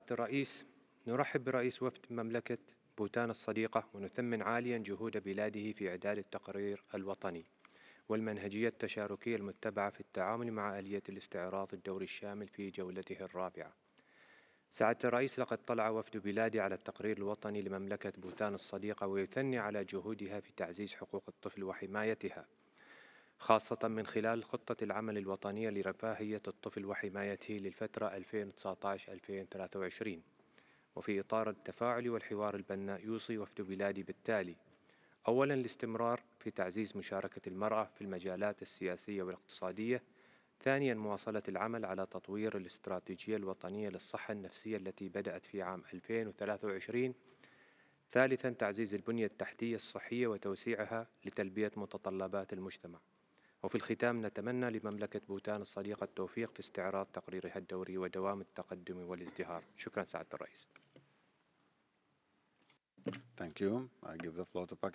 الرئيس، نرحب برئيس وفد مملكة بوتان الصديقة ونثمن عاليا جهود بلاده في إعداد التقرير الوطني والمنهجية التشاركية المتبعة في التعامل مع آلية الاستعراض الدوري الشامل في جولته الرابعة. سعادة الرئيس، لقد طلع وفد بلادي على التقرير الوطني لمملكة بوتان الصديقة ويثني على جهودها في تعزيز حقوق الطفل وحمايتها، خاصة من خلال خطة العمل الوطنية لرفاهية الطفل وحمايته للفترة 2019-2023. وفي إطار التفاعل والحوار البناء، يوصي وفد بلادي بالتالي: أولاً، الاستمرار في تعزيز مشاركة المرأة في المجالات السياسية والاقتصادية. ثانياً، مواصلة العمل على تطوير الاستراتيجية الوطنية للصحة النفسية التي بدأت في عام 2023. ثالثاً، تعزيز البنية التحتية الصحية وتوسيعها لتلبية متطلبات المجتمع. وفي الختام، نتمنى لمملكة بوتان الصديقة التوفيق في استعراض تقريرها الدوري ودوام التقدم والازدهار. شكرا سعادة الرئيس. Thank you. I give the floor to Pakistan.